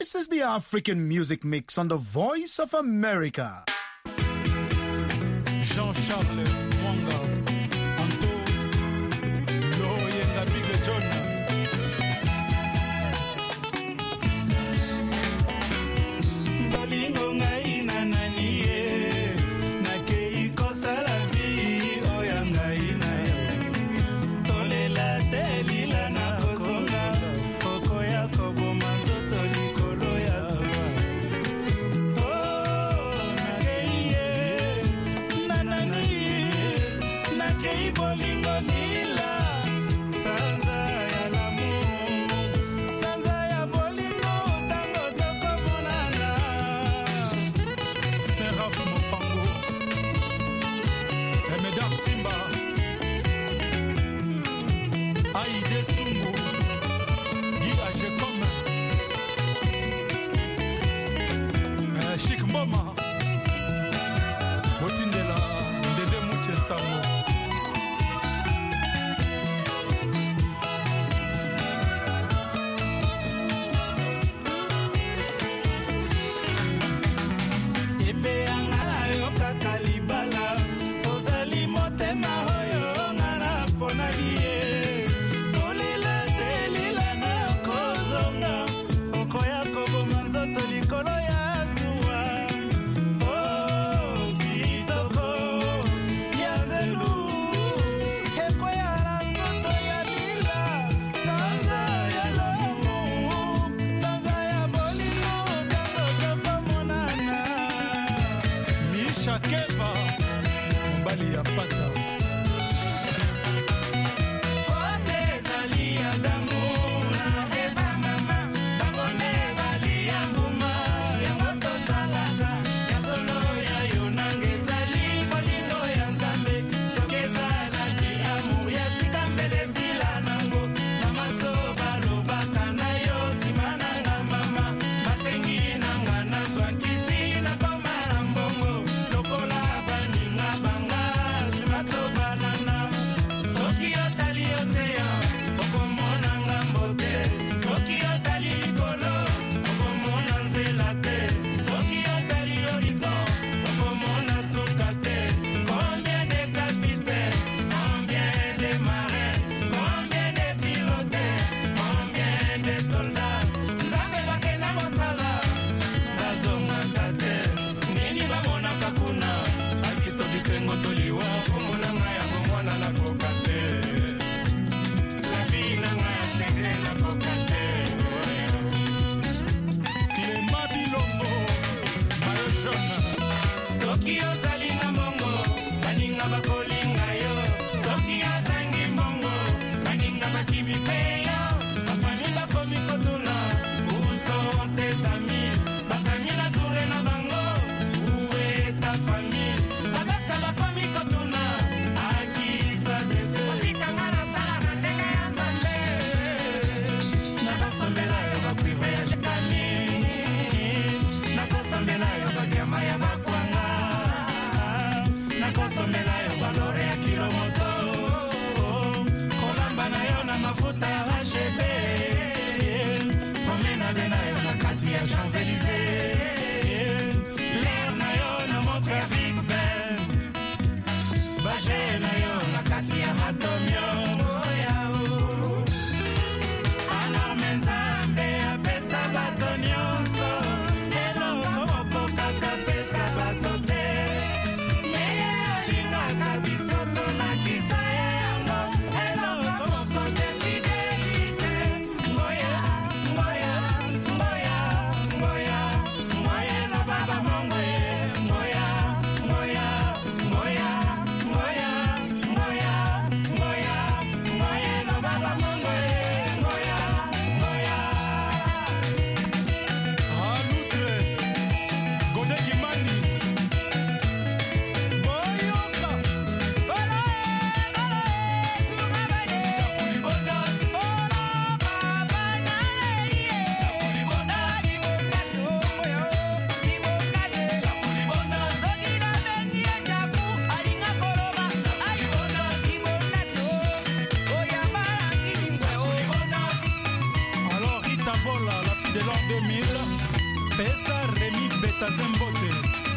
This is the African Music Mix on the Voice of America. Jean-Charles Mwanga, Anto, Loyenga Big John. Balingo ngai na nanie, na kei kosa la vie, oya ngai na yo. Tolela telila na kozonga, koko ya kobo manzoto likolo ya zoba. Oh, na kei na nanie, na kei bolingo lila, sanza ya lamu, sanza ya bolingo tango toko monana. Seraf Mofango, Emedar Simba, Aïdé Sungo, Guy Agekom, Chic Mboma, Botindela, Ndede Mouche Samo. Ebe angala yo kakalibala, ozali motema oyo ngana pona liye. Tolela telila na kozonga, okoya koboma nzoto likolo ya zuwa. Oh, kitoko ya zelu, ekoya na nzoto ya lila, sanza ya lamu, sanza ya bolingo tango toko monana. Misha Keva, mbali ya pata. Pesa Remi Betazembote.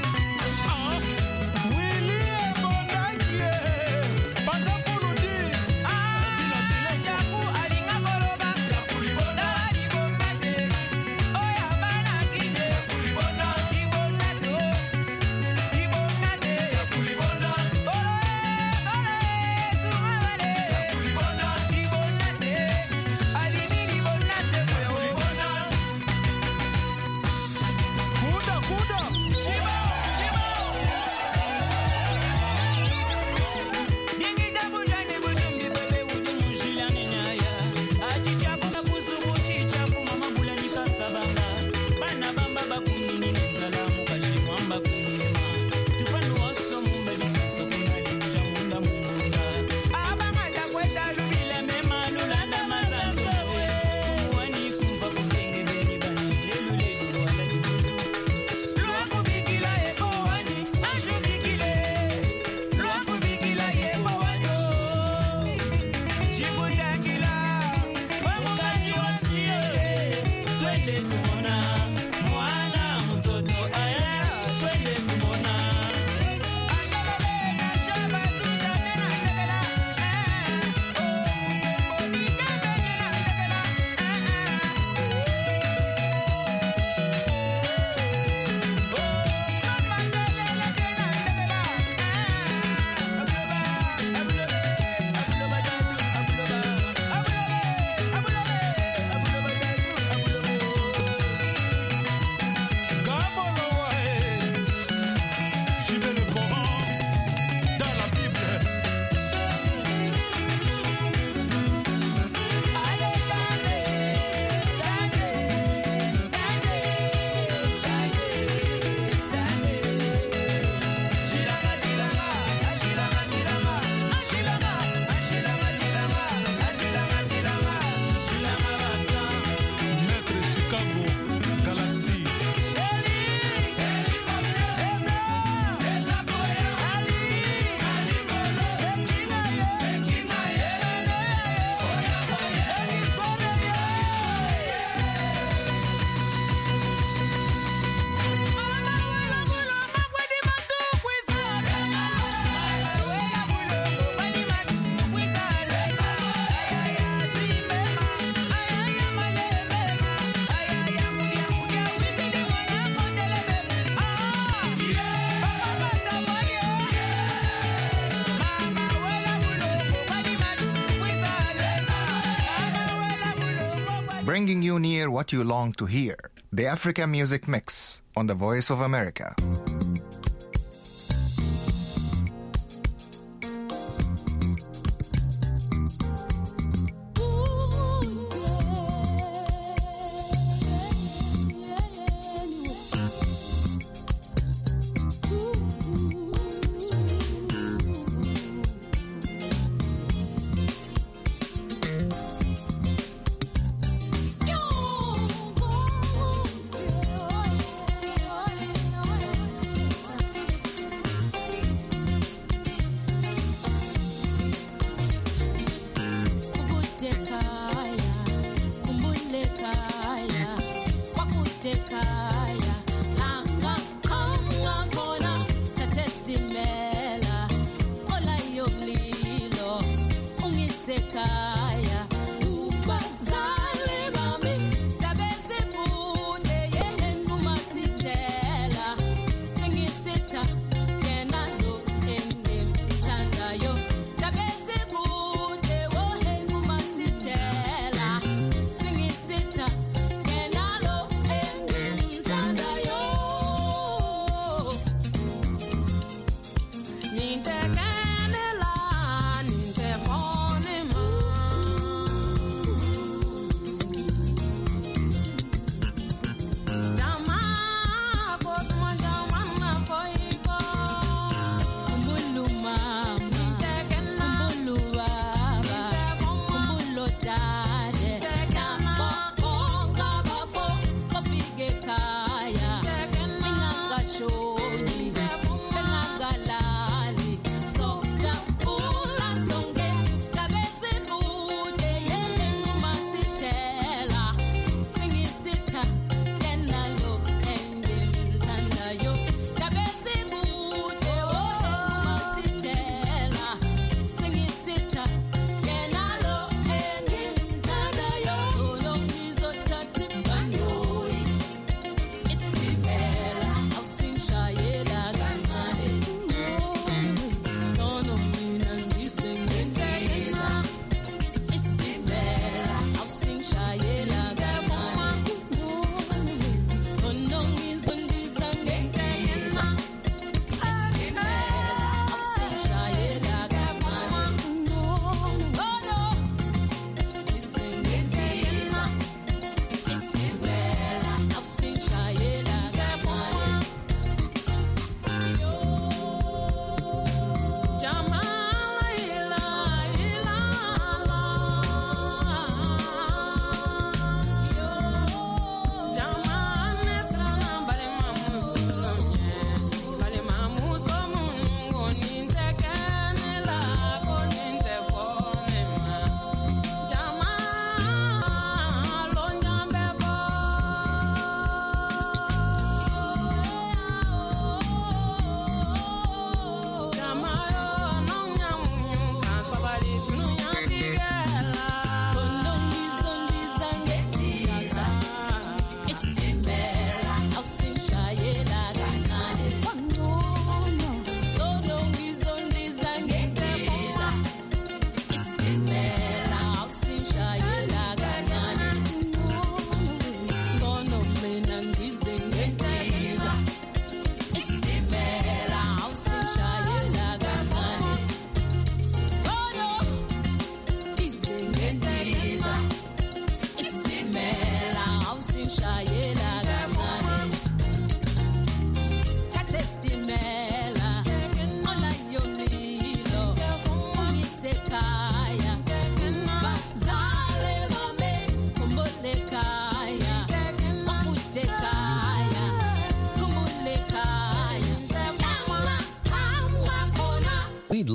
Bringing you near what you long to hear. The Africa Music Mix on the Voice of America.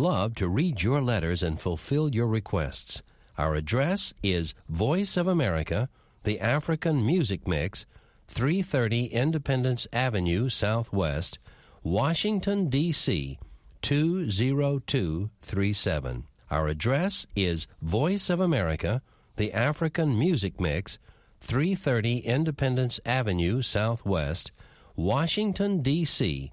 love to read your letters and fulfill your requests. Our address is Voice of America, the African Music Mix, 330 Independence Avenue Southwest, Washington, D.C., 20237. Our address is Voice of America, the African Music Mix, 330 Independence Avenue Southwest, Washington, D.C.,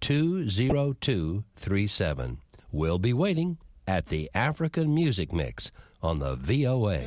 20237. We'll be waiting at the African Music Mix on the VOA.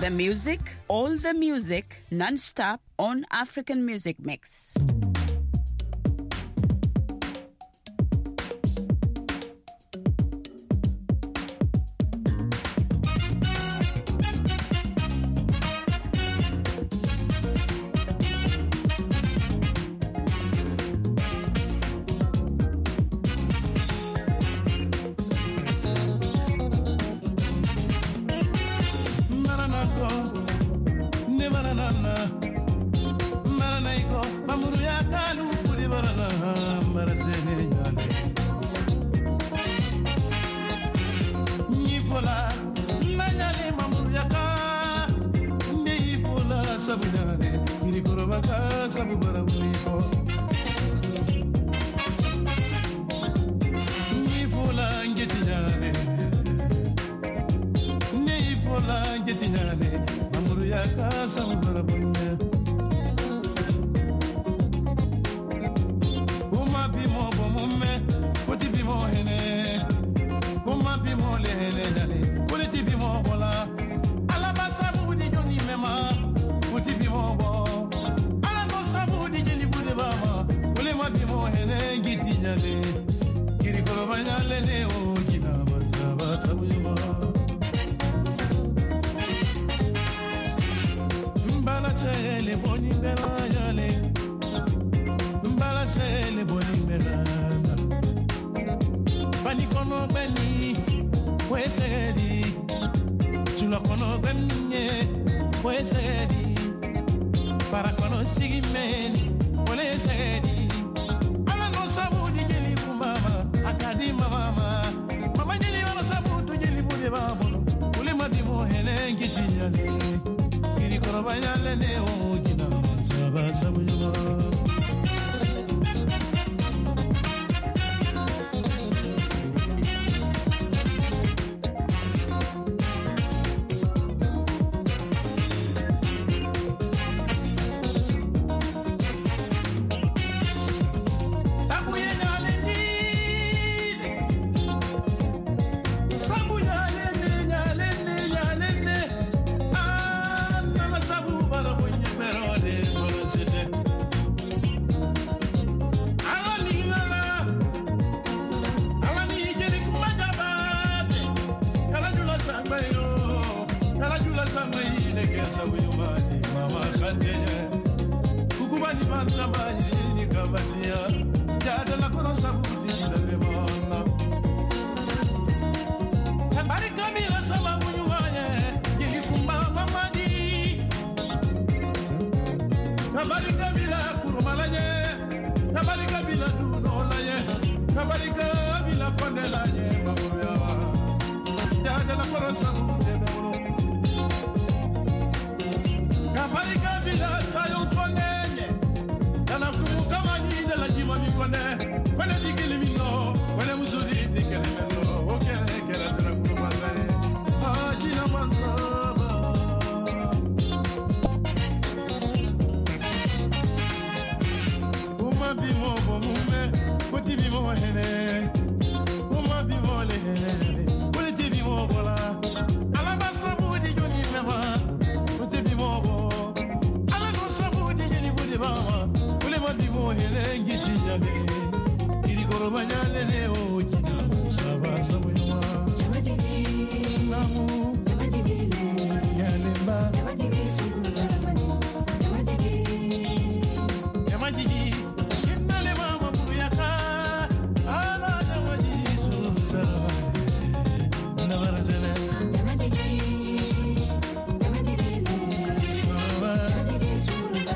The music, all the music, non-stop on African Music Mix.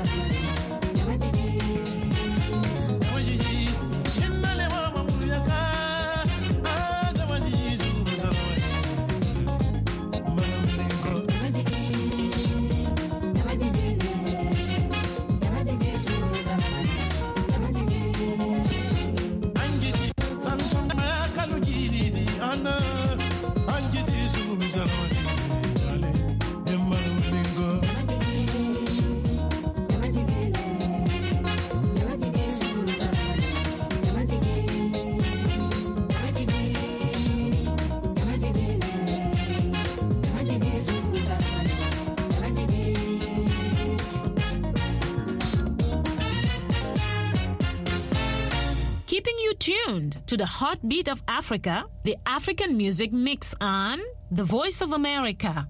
Acá keeping you tuned to the heartbeat of Africa, the African Music Mix on The Voice of America.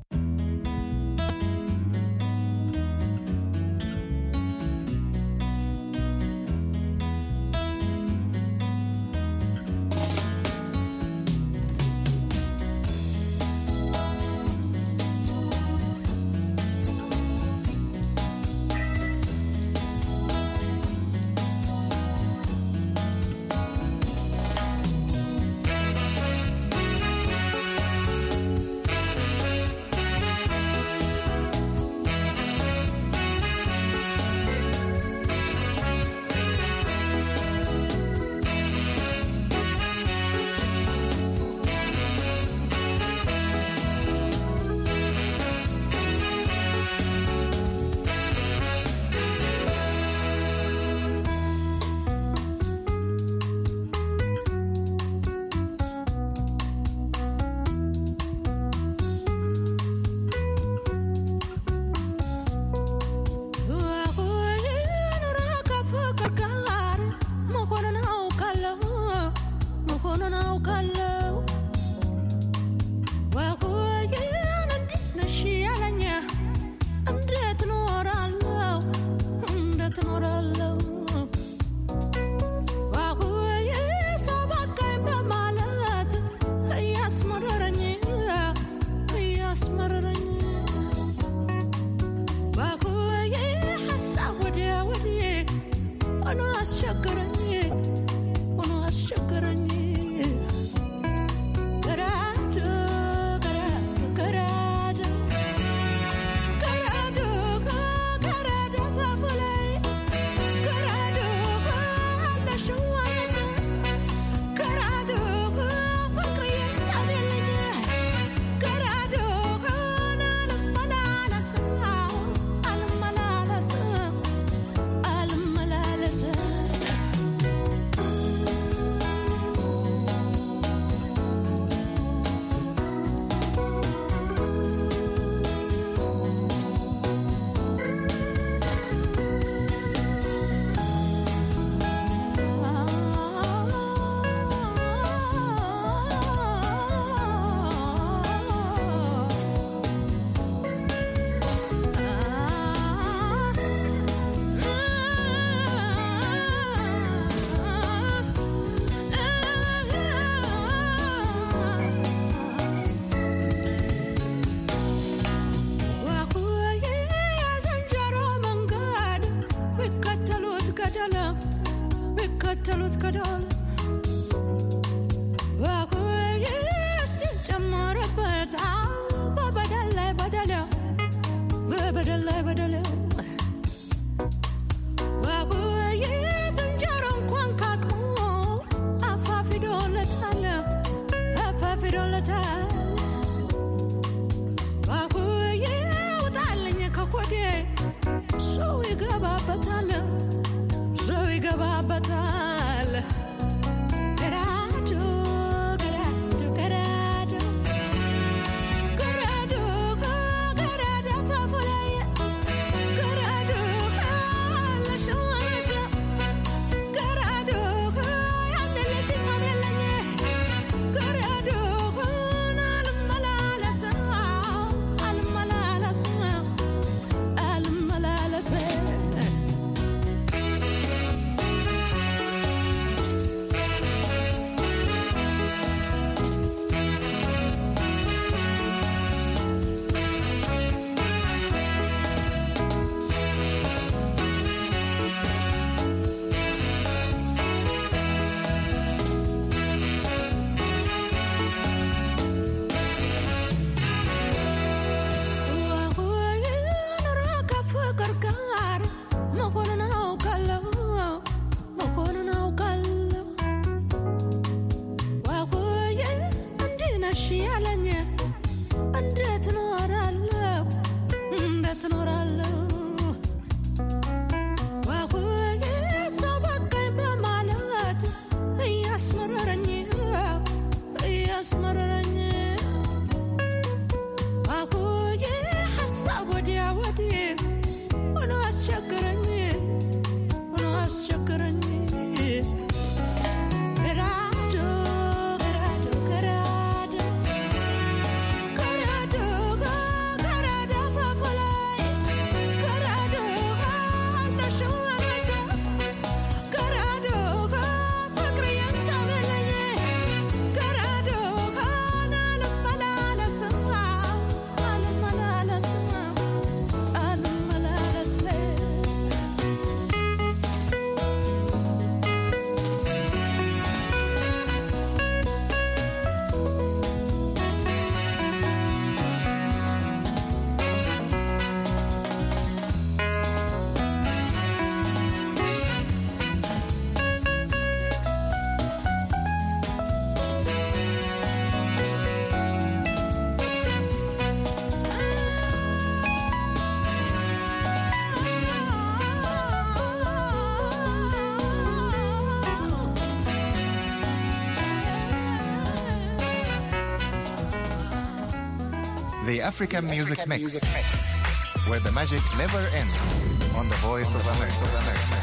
The African Music Mix, where the magic never ends on the Voice of America.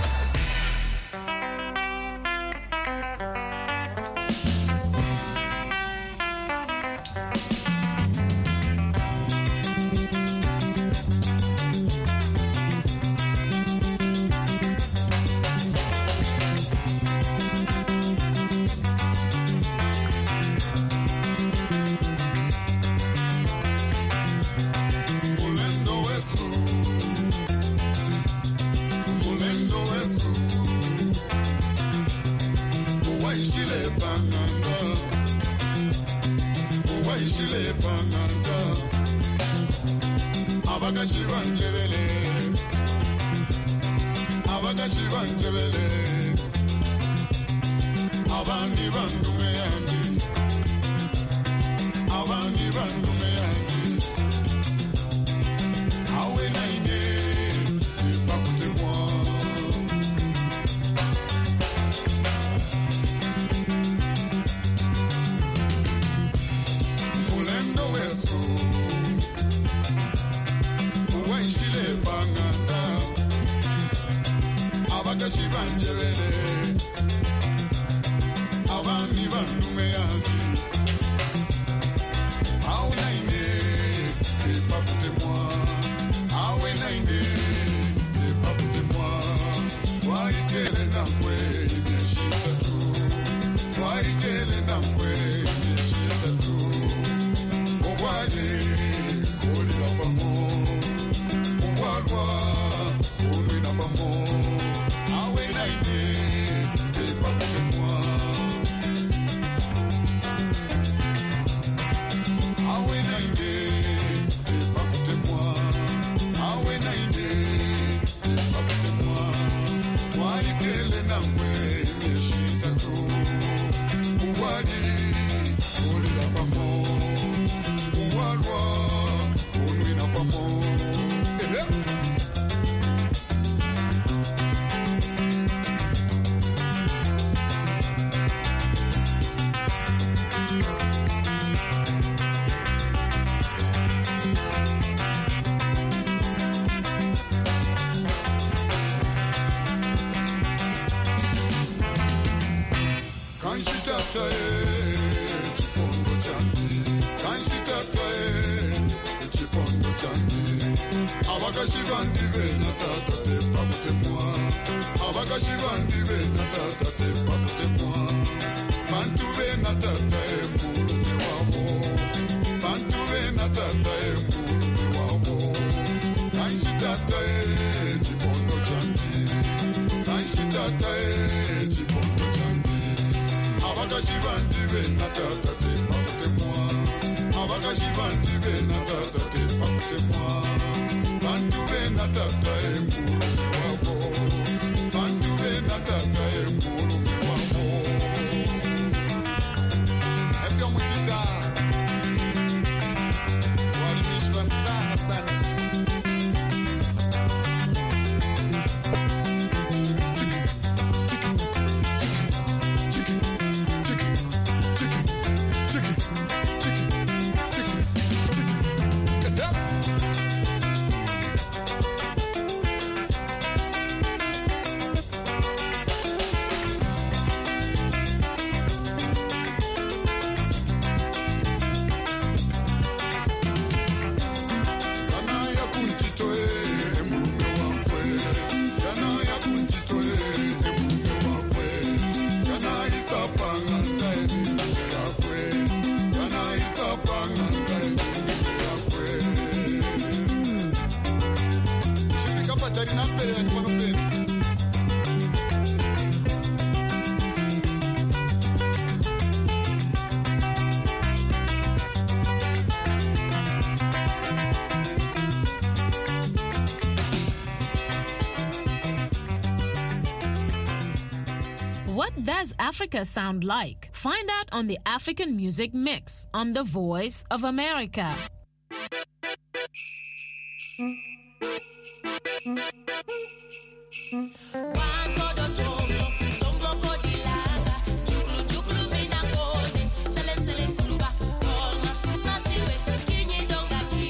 What does Africa sound like? Find out on the African Music Mix on The Voice of America. Jukulu mina kone, selem selem kuluba, kolma, natiwe, kinyi donga ki.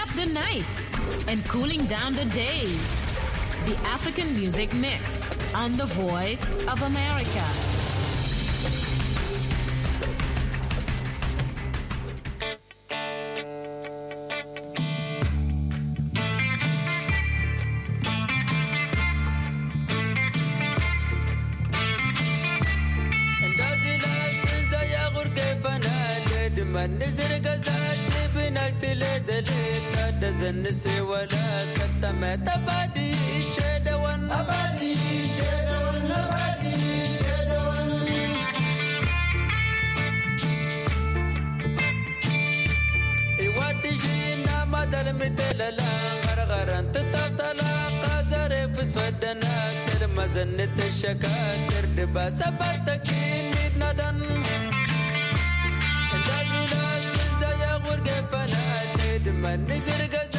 up the nights and cooling down the days. The African Music Mix on The Voice of America. زنسي ولا كتمت أبادي شدوان أبادي شدوان أبادي شدوان إيواتي جينا مدل متللا غرغران تتطلع قازر فسفدنا كلمة زنت الشكاتر دبا سبرتكين ندن انتازلات زي غرقفنا من زرق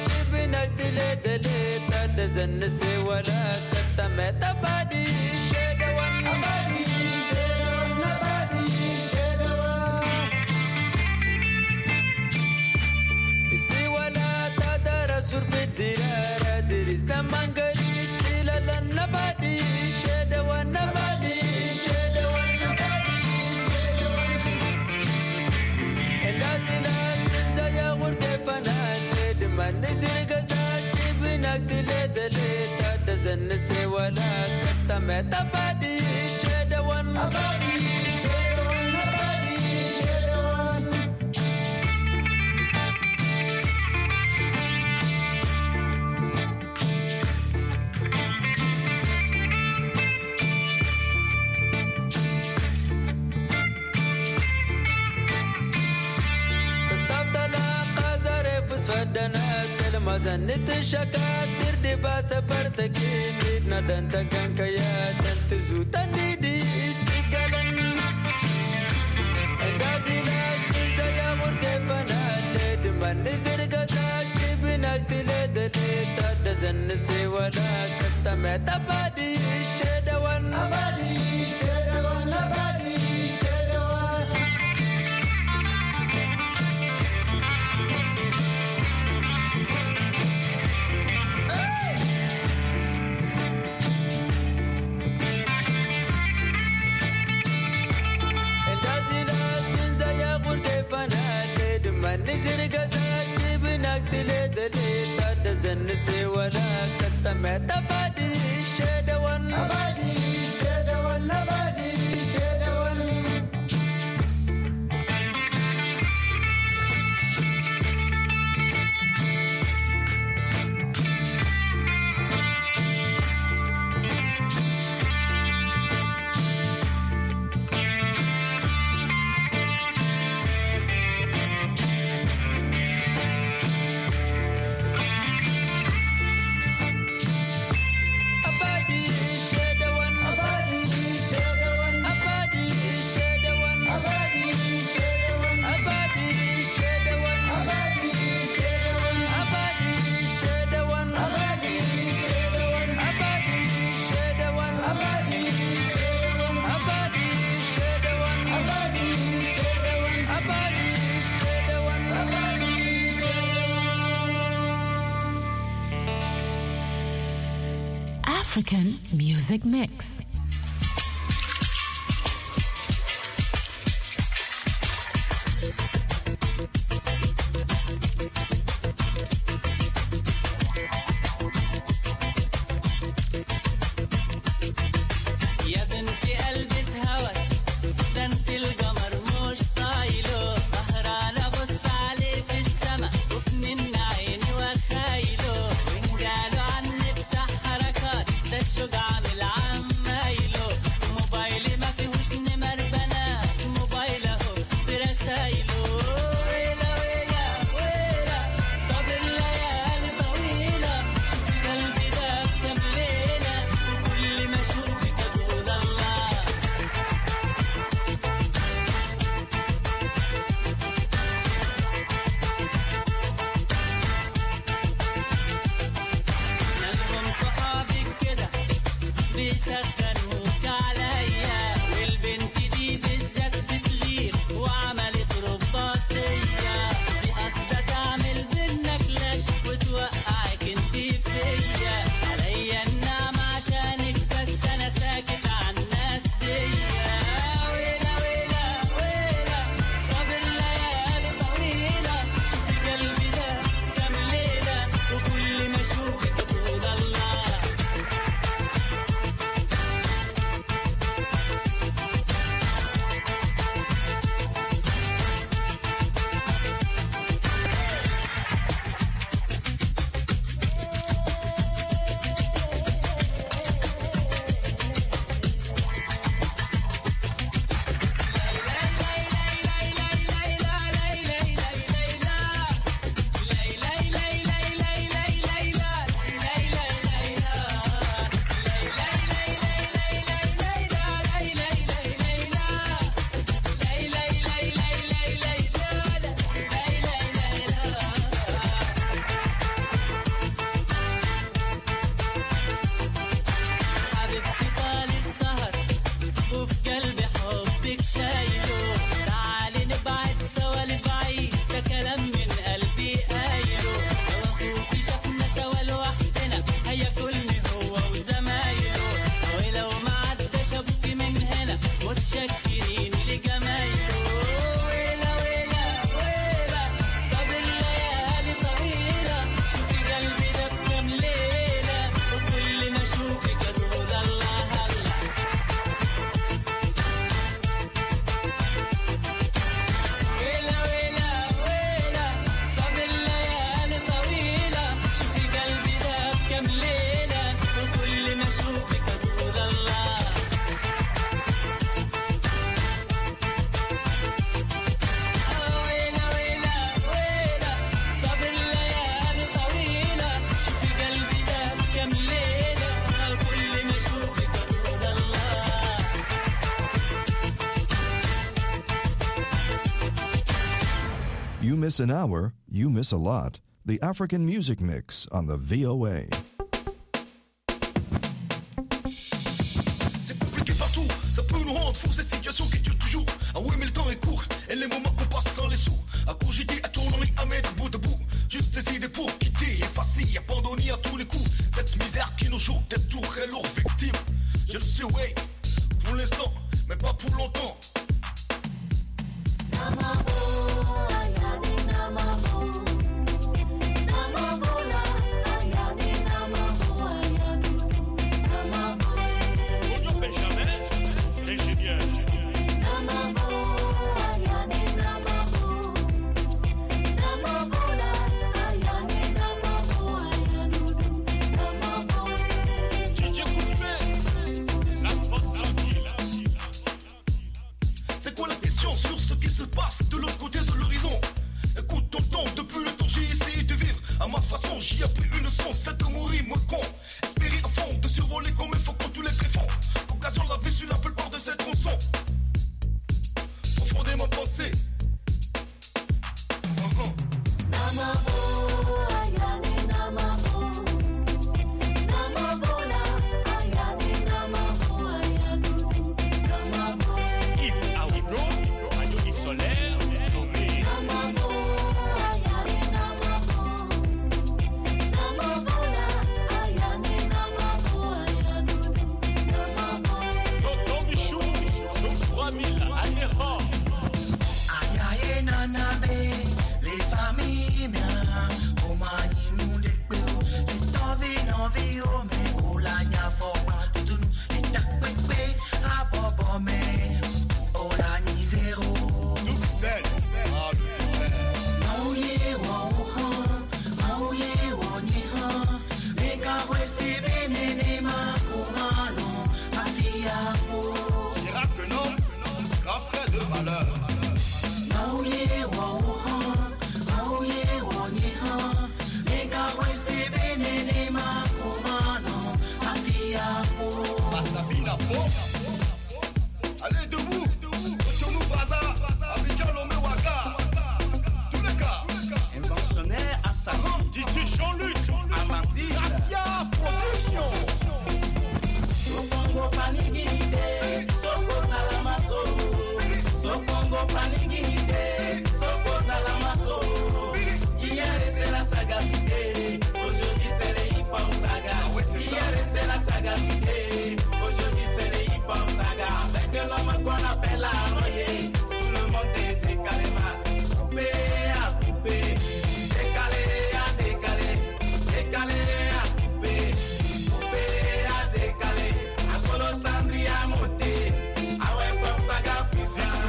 زنسي ولا كتمت أبادي شدوان أبادي شدوان أبادي شدوان تسي ولا تدرس بالدرارة درسنا منقريس للن أبادي شدوان أبادي شدوان أبادي شدوان النازلات زي غرقفنا من زرق زنسي ولا كتمت أبادي شدوان أبادي شدوان أبادي شدوان تطلع قازر فسفدنا كلمة زنت الشكاتر دبا سفرتكين ندن تكن كيا تنتزو تندي سيقلن اندازينا زي مركفنا لد من زرق زاكي بناك تلد لد زنسي ولا كتمت أبادي شدوان أبادي شدوان أبادي شدوان زرق زاكي بناك تلد لد زنسي ولا كتمت أبادي شدوان أبادي شدوان أبادي شدوان African Music Mix. وعملت رباطية دي قصدها تعمل بينا كلام miss an hour, you miss a lot. The African Music Mix on the VOA. C'est compliqué partout, ça peut nous rendre fous, cette situation qui dure toujours. Ah oui, mais le temps est court, et les moments qu'on passe sans les sous. À cogiter, à tourner, à mettre bout de bout. Juste des idées pour quitter, effacer, abandonner à tous les coups. Cette misère qui nous joue d'être tout très lourd victime. Je le sais, ouais, pour l'instant, mais pas pour longtemps. De l'autre côté de l'horizon, écoute ton temps, depuis le temps j'ai essayé de vivre à ma façon, j'y ai pris une leçon, c'est de mourir moi con, espérer à fond, de survoler comme il faut quand tous les tréfonds, occasion de la vie sur la plupart de ces tronçons, profondément pensé. Allez debout, Cotonou Baza, Abidjan Lomé Ouaga, tous les cas. Inventionnaire à sa Titi Jean-Luc, Amazir, Gracia Production. Sokongo Panigite, Soko Salamaso, Sokongo Panigite, Soko Salamaso. Hier c'est la sagacité, aujourd'hui c'est les hip-hop saga. Hier c'est la sagacité, aujourd'hui c'est les hip-hop saga. Avec l'homme qu'on appelle la royer, tout le monde est décalé mal, coupé à coupé, décalé à décalé, décalé à coupé, coupé à décalé, à solo Sandri à monter, à ouais pop saga puissant.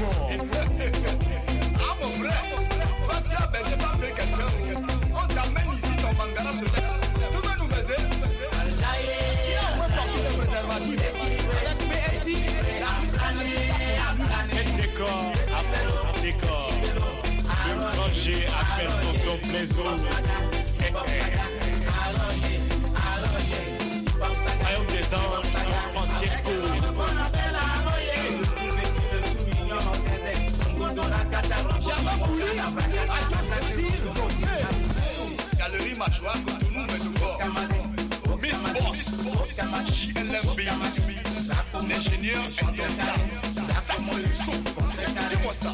Ah mon frère, toi tu as baisé par quelqu'un, on t'amène ici ton mangara sur la tête. Tu veux nous baiser? Qui a porté le préservatif avec PSI? C'est décor, après décor. Le grand G appelle tonton Blaiseau. Royaume des anges, Francesco. Jamais voulu à te sentir bloqué. Galerie Machoua, Cotonou, Médougo. Miss Boss, JLMB, l'ingénieur indomptable. Ça c'est le son. Dis-moi ça.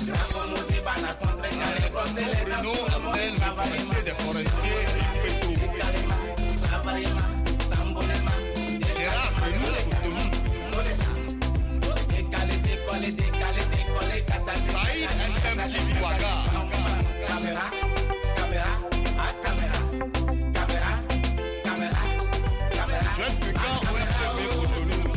Bruno appelle le forestier des forestiers et Pétou. Gérard Benou, Cotonou. Saïd SMTV Ouaga. Caméra, caméra, à caméra, caméra, caméra, caméra. Jeune Pécan, OFTV Cotonou.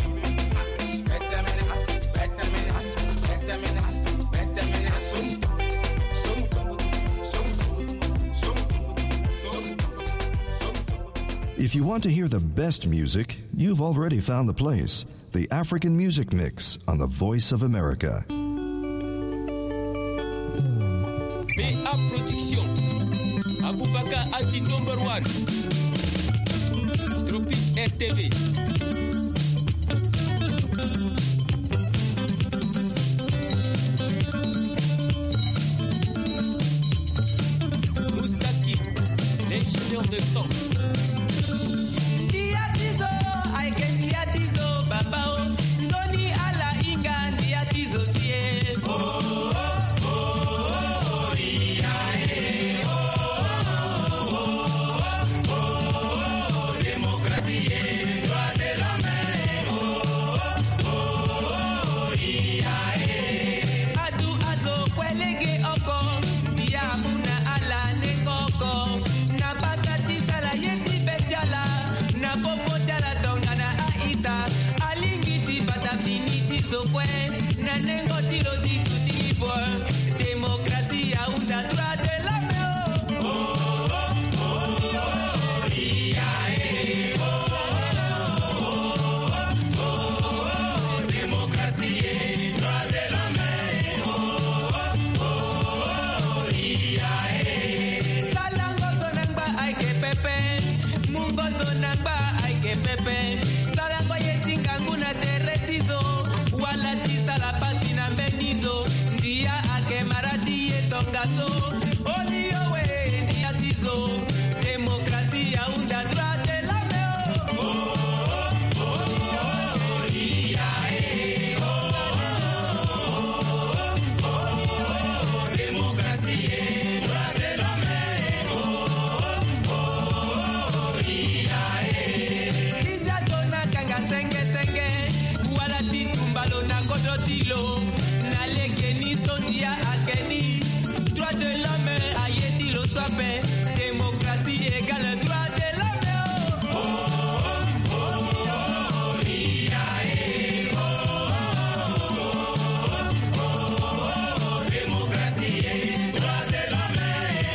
If you want to hear the best music, you've already found the place. The African Music Mix on the Voice of America. BA Production, Aboubaka Ati number 1, Tropic RTV. de sang. Diatizo, aike diatizo, babao. Soni ala inga diatizo sie. Oh, oh, oh, oh, ia, eh. Oh, oh, oh, oh, oh, démocratie, droit de l'homme. Oh, oh, oh, ia, eh. Adu azo kwelege oko, diabuna ala nekoko. Na basati sala yeti betala, na popo jala tonga na aita. Alingiti batafiniti zokwe, na nengo tilo ditu tibo. Démocratie aunda droit de l'homme. Oh, oh, oh, oh, ia, eh. Oh, oh, oh, démocratie, droit de l'homme. Oh, oh, ia, eh. Salango zonangba aike pepe, mungo zonangba aike pepe. Salango yetinga nguna teretizo, wala tisa la pasina mbenizo. Ndia ake marati yetongazo, olio we diatizo. Démocratie aunda droit de l'homme. Oh, oh, oh, ia, eh. Oh, oh, oh, démocratie, droit de l'homme. Oh, oh, ia, eh. Ija zona kanga senge senge, wala titumbalo na kodrotilo. Na legeni sondia akeni, droit de l'homme ayeti lo swape. Démocratie égale droit de l'homme. Oh, oh, oh, ia, eh. Oh, oh, oh, démocratie, droit de l'homme.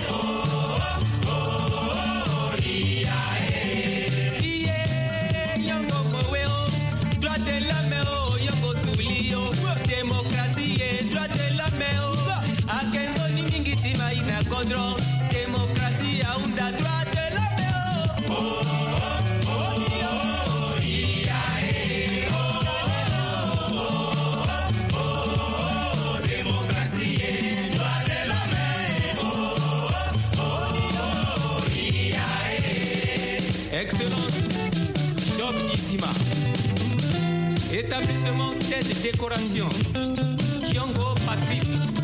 Oh, oh, ia, eh. Iye, yongo moweo, droit de l'homme. Oh, yongo tulio, démocratie, droit de l'homme. Oh, akenzo ningi tima ina kodro. Démocratie aunda droit de l'homme. Oh, oh, oh, ia, eh. Oh, oh, démocratie, droit de l'homme. Oh, ia, eh. Excellence, Job Isima. Établissement tête de décoration, Kiongo Patrice.